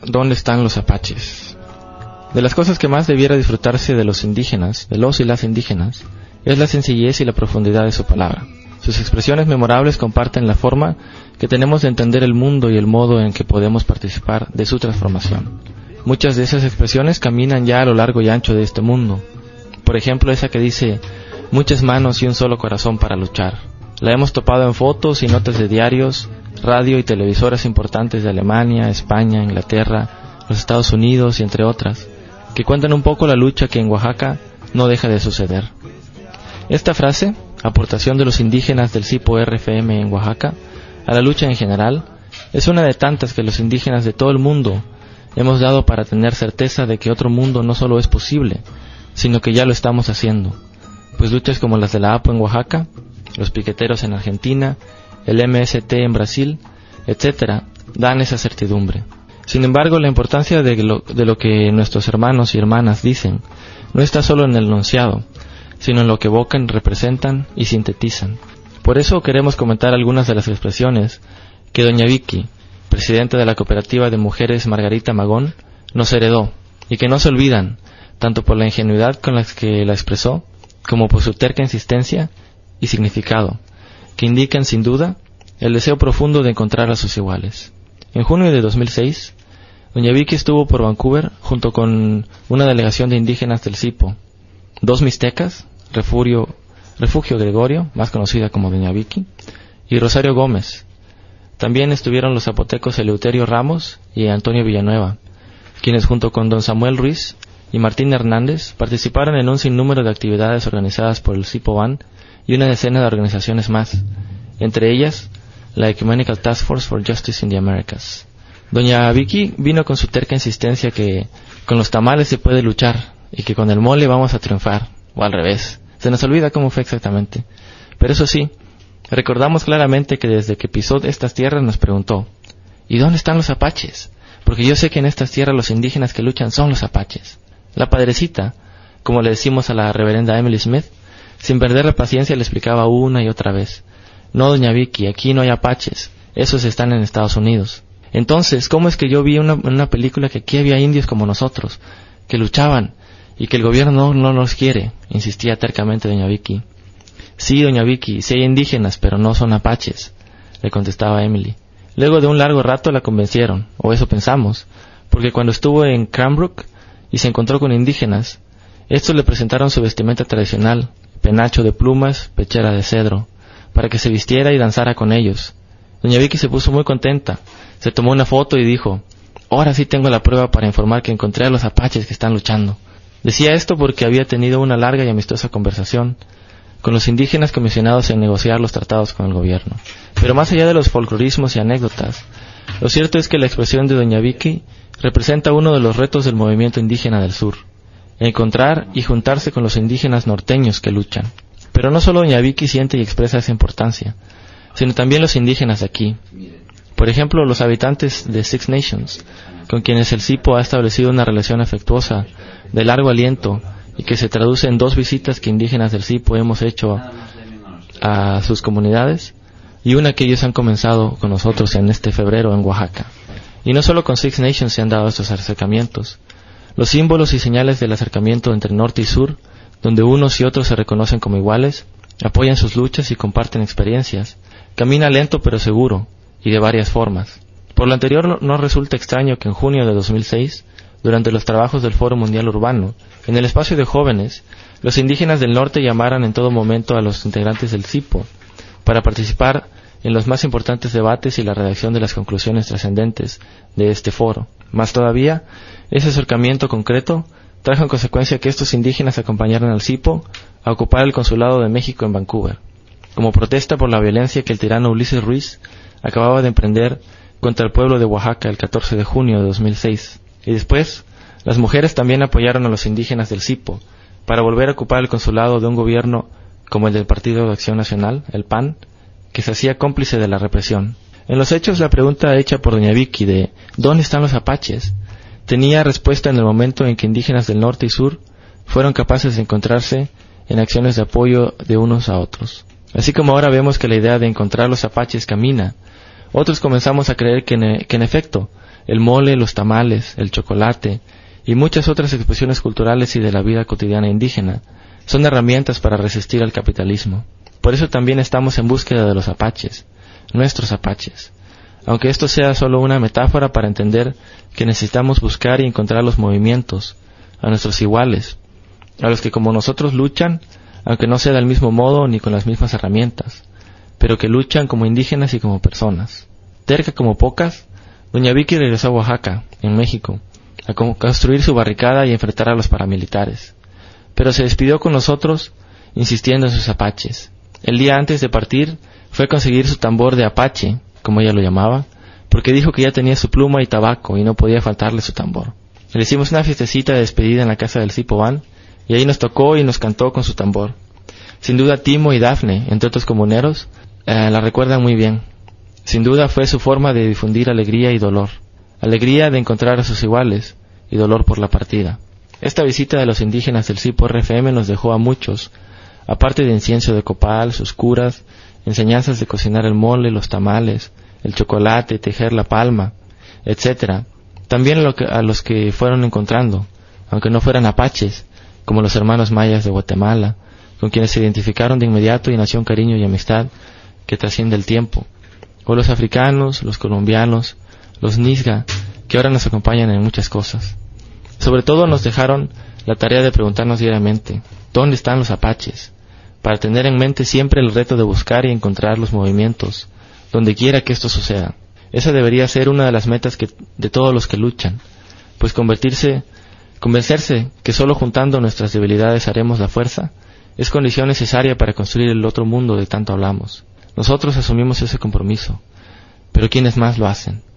¿dónde están los apaches? De las cosas que más debiera disfrutarse de los indígenas, de los y las indígenas, es la sencillez y la profundidad de su palabra. Sus expresiones memorables comparten la forma que tenemos de entender el mundo y el modo en que podemos participar de su transformación. Muchas de esas expresiones caminan ya a lo largo y ancho de este mundo. Por ejemplo, esa que dice, muchas manos y un solo corazón para luchar. La hemos topado en fotos y notas de diarios, radio y televisoras importantes de Alemania, España, Inglaterra, los Estados Unidos y entre otras, que cuentan un poco la lucha que en Oaxaca no deja de suceder. Esta frase, aportación de los indígenas del CIPO RFM en Oaxaca, a la lucha en general, es una de tantas que los indígenas de todo el mundo hemos dado para tener certeza de que otro mundo no solo es posible, sino que ya lo estamos haciendo, pues luchas como las de la APO en Oaxaca, los piqueteros en Argentina, el MST en Brasil, etc., dan esa certidumbre. Sin embargo, la importancia de lo que nuestros hermanos y hermanas dicen no está solo en el enunciado, sino en lo que evocan, representan y sintetizan. Por eso queremos comentar algunas de las expresiones que doña Vicky, presidenta de la Cooperativa de Mujeres Margarita Magón, nos heredó, y que no se olvidan, tanto por la ingenuidad con la que la expresó, como por su terca insistencia y significado, que indican sin duda el deseo profundo de encontrar a sus iguales. En junio de 2006, doña Vicky estuvo por Vancouver junto con una delegación de indígenas del CIPO, 2 mixtecas, Refugio Gregorio, más conocida como doña Vicky, y Rosario Gómez. También estuvieron los zapotecos Eleuterio Ramos y Antonio Villanueva, quienes junto con don Samuel Ruiz y Martín Hernández participaron en un sinnúmero de actividades organizadas por el CIPO-BAN y una decena de organizaciones más, entre ellas la Ecumenical Task Force for Justice in the Americas. Doña Vicky vino con su terca insistencia que con los tamales se puede luchar y que con el mole vamos a triunfar, o al revés. Se nos olvida cómo fue exactamente. Pero eso sí, recordamos claramente que desde que pisó estas tierras nos preguntó, ¿y dónde están los apaches? Porque yo sé que en estas tierras los indígenas que luchan son los apaches. La padrecita, como le decimos a la reverenda Emily Smith, sin perder la paciencia le explicaba una y otra vez, no, doña Vicky, aquí no hay apaches, esos están en Estados Unidos. Entonces, ¿cómo es que yo vi en una película que aquí había indios como nosotros, que luchaban, y que el gobierno no los quiere? Insistía tercamente doña Vicky. Sí, doña Vicky, sí hay indígenas, pero no son apaches, le contestaba Emily. Luego de un largo rato la convencieron, o eso pensamos, porque cuando estuvo en Cranbrook y se encontró con indígenas, estos le presentaron su vestimenta tradicional, penacho de plumas, pechera de cedro, para que se vistiera y danzara con ellos. Doña Vicky se puso muy contenta, se tomó una foto y dijo, ahora sí tengo la prueba para informar que encontré a los apaches que están luchando. Decía esto porque había tenido una larga y amistosa conversación con los indígenas comisionados en negociar los tratados con el gobierno. Pero más allá de los folclorismos y anécdotas, lo cierto es que la expresión de doña Vicky representa uno de los retos del movimiento indígena del sur, encontrar y juntarse con los indígenas norteños que luchan. Pero no solo doña Vicky siente y expresa esa importancia, sino también los indígenas de aquí. Por ejemplo, los habitantes de Six Nations, con quienes el CIPO ha establecido una relación afectuosa, de largo aliento, y que se traduce en 2 visitas que indígenas del CIPO hemos hecho a sus comunidades, y una que ellos han comenzado con nosotros en este febrero en Oaxaca. Y no solo con Six Nations se han dado estos acercamientos. Los símbolos y señales del acercamiento entre norte y sur, donde unos y otros se reconocen como iguales, apoyan sus luchas y comparten experiencias, camina lento pero seguro, y de varias formas. Por lo anterior, no resulta extraño que en junio de 2006, durante los trabajos del Foro Mundial Urbano, en el espacio de jóvenes, los indígenas del norte llamaran en todo momento a los integrantes del CIPO para participar en los más importantes debates y la redacción de las conclusiones trascendentes de este foro. Más todavía, ese acercamiento concreto trajo en consecuencia que estos indígenas acompañaran al CIPO a ocupar el Consulado de México en Vancouver, como protesta por la violencia que el tirano Ulises Ruiz acababa de emprender contra el pueblo de Oaxaca el 14 de junio de 2006. Y después, las mujeres también apoyaron a los indígenas del CIPO para volver a ocupar el consulado de un gobierno como el del Partido de Acción Nacional, el PAN, que se hacía cómplice de la represión. En los hechos, la pregunta hecha por doña Vicky de ¿dónde están los apaches?, tenía respuesta en el momento en que indígenas del norte y sur fueron capaces de encontrarse en acciones de apoyo de unos a otros. Así como ahora vemos que la idea de encontrar los apaches camina, Otros comenzamos a creer que en efecto, el mole, los tamales, el chocolate y muchas otras expresiones culturales y de la vida cotidiana indígena son herramientas para resistir al capitalismo. Por eso también estamos en búsqueda de los apaches, nuestros apaches, aunque esto sea solo una metáfora para entender que necesitamos buscar y encontrar los movimientos, a nuestros iguales, a los que como nosotros luchan, aunque no sea del mismo modo ni con las mismas herramientas, pero que luchan como indígenas y como personas. Terca como pocas, doña Vicky regresó a Oaxaca, en México, a construir su barricada y enfrentar a los paramilitares. Pero se despidió con nosotros, insistiendo en sus apaches. El día antes de partir, fue a conseguir su tambor de apache, como ella lo llamaba, porque dijo que ya tenía su pluma y tabaco y no podía faltarle su tambor. Le hicimos una fiestecita de despedida en la casa del Cipobán, y ahí nos tocó y nos cantó con su tambor. Sin duda Timo y Dafne, entre otros comuneros, la recuerdan muy bien. Sin duda fue su forma de difundir alegría y dolor. Alegría de encontrar a sus iguales y dolor por la partida. Esta visita de los indígenas del Cipo RFM nos dejó a muchos, aparte de incienso de copal, sus curas, enseñanzas de cocinar el mole, los tamales, el chocolate, tejer la palma, etc. También a los que fueron encontrando, aunque no fueran apaches, como los hermanos mayas de Guatemala, con quienes se identificaron de inmediato y nació un cariño y amistad que trasciende el tiempo, o los africanos, los colombianos, los Nisga, que ahora nos acompañan en muchas cosas. Sobre todo nos dejaron la tarea de preguntarnos diariamente, ¿dónde están los apaches? Para tener en mente siempre el reto de buscar y encontrar los movimientos, donde quiera que esto suceda. Esa debería ser una de las metas de todos los que luchan, pues convencerse que solo juntando nuestras debilidades haremos la fuerza, es condición necesaria para construir el otro mundo de tanto hablamos. Nosotros asumimos ese compromiso, pero ¿quiénes más lo hacen?